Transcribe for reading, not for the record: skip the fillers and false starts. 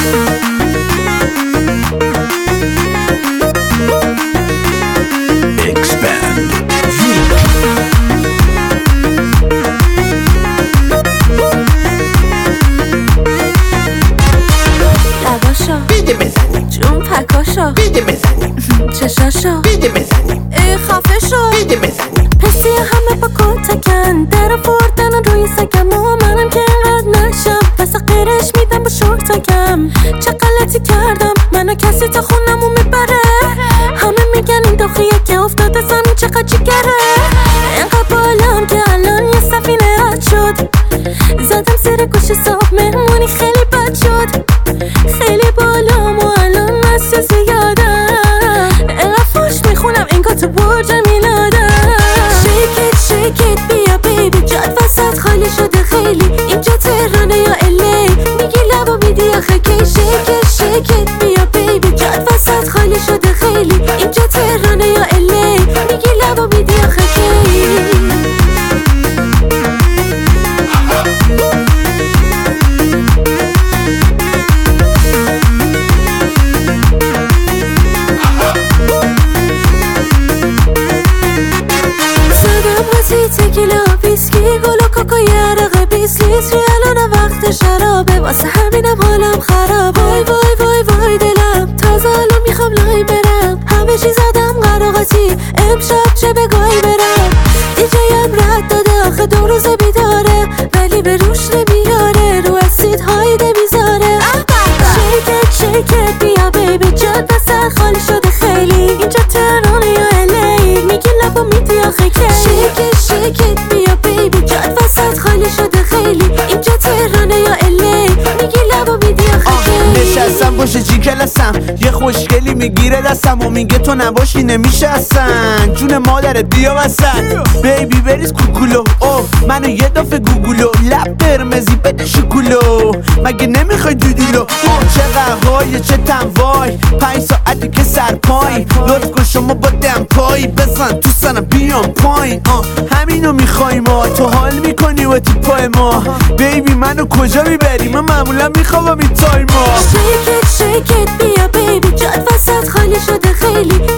بیده بزنیم چشاشو بیده بزنیم ای خفه شو بیده بزنیم پسی همه با کتکن در فردن روی سگم و منم که اینقدر نشم پس غیرش میدم با شورتکم چه غلطی کردم منو کسی تا خونمو میبره همه میگن این داخیه که افتاده زمین چقدر جگره اینقدر بالام که الان یه سفینه رد شد زدم زیر گوش صاحب مهمونی خیلی بد شد خیلی بالام و الان مسته زیادم اینقدر فوش میخونم انگار تو برج میلادم شیکت بیا بیبی جاد وسط خالی شده خیلی اینجا تهرانه یا الی میگی لبو میدی آخه کی شیکت بیا بیبی جاد وسط خالی شده خیلی اینجا تهرانه یا الی میگی لبو میدی آخه کی تکیلا ویسکی گل و کوکا یه عرق 20 لیتری الان وقت شرابه واسه همینم حالم خراب وای وای وای وای دلم تازه الان میخوام لای برم همه چی زدم قراقاتی امشب چه بگاهی برم دیجیم رد داده آخه 2 روز بیداره ولی به روش نمیاره رو اسید هایده میذاره شیکت بیا بیبی جاد وسط خالی شده خیلی اینجا تهرانه یا الی میگی لبا میدی آخه کی شیکت بیا بیبی جاد وسط خالی شده خیلی اینجا تهرانه یا الی میگی لبا میدی آخه کی نشستم باشه چی کلسم یه خوشگلی میگیره دستم و میگه تو نباشی نمیشه اصلا جون مادرت بیا وسط بیبی بریز کوکولو اوه منو یه دافه گوگولو لب قرمزی بده شکولو مگه نمیخوای دودولو اوه چه قهوای چه تنوای 5 ساعتی که سرپای لطف کن شما با دمپایی بزن تو سنم بیام پایین همینو میخوای ما تو حال میکنی و تو پای ما بیبی منو کجا میبری من معمولا میخوام این تایما شیکت بیا بیبی جاد وسط خالی شده خیلی